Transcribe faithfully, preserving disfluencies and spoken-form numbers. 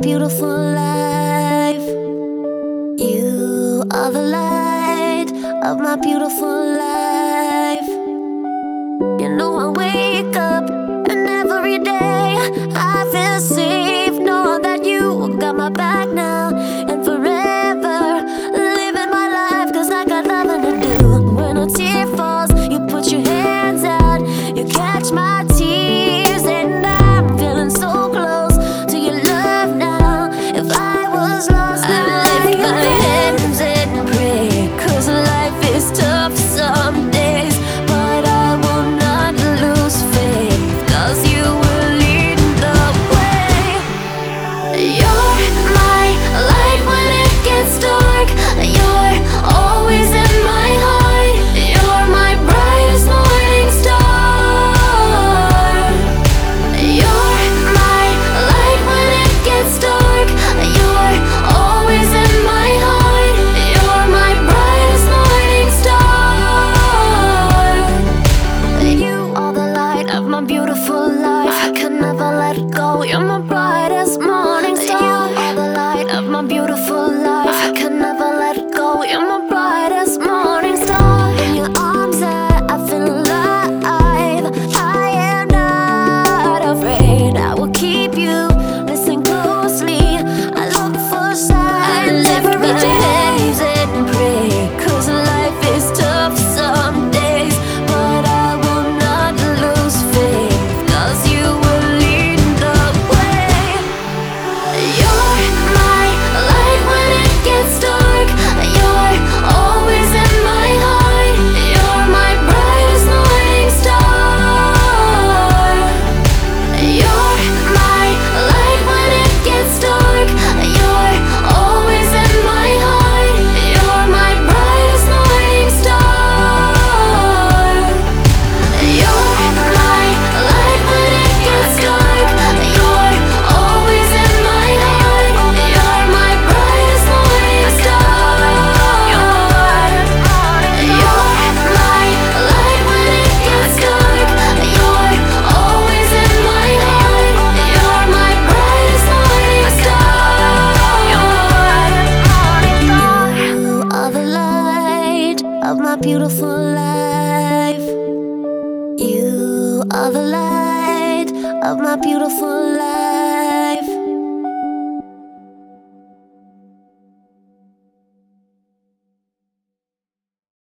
beautiful life. You are the light of my beautiful life. You know I wake up and every day I feel safe, knowing that you got my back now and forever, living my life, cause I got nothing to do. When a tear falls, you put your hands out, you catch my tears, and I'm feeling so close to your love now. If I was lost, I'd lift my hands and pray, cause life is tough some days, but I will not lose faith, cause you will lead the way. You're my light when it gets dark, you're always in my heart, you're my brightest morning star. You're my light when it gets dark, you're always in my heart, you're my brightest morning star. You are the light of my beautiful life, I can never let it go, you're my brightest morning star. You are the light of my beautiful life, I can never let it go, you're my brightest morning star. In your arms I, I feel alive, I am not afraid, I will keep you, listen closely, I look for signs, I lift my hands and pray, cause life is tough some days, but I will not lose faith, cause you will lead the way. You're my light when it gets dark, you're always in my heart, you're my brightest morning star. You're my light when it gets dark, you're always in my heart, you're my brightest morning star. You're my light when it gets dark, you're always in my heart, you're my brightest morning star. You're my light when it gets dark, you're always in my heart, you're my brightest morning star. You are the light of my beautiful life. You are the light of my beautiful life.